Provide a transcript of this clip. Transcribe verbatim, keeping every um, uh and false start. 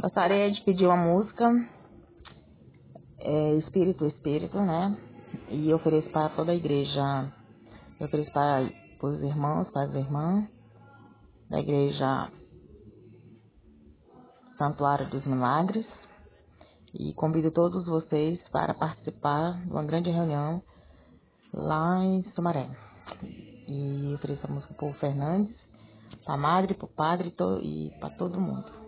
Gostaria de pedir uma música, é, Espírito, Espírito, né? E ofereço para toda a igreja. Eu ofereço para os irmãos, para as irmãs da igreja Santuário dos Milagres. E convido todos vocês para participar de uma grande reunião lá em Sumaré. E ofereço a música para o Fernandes, para a madre, para o padre e para todo mundo.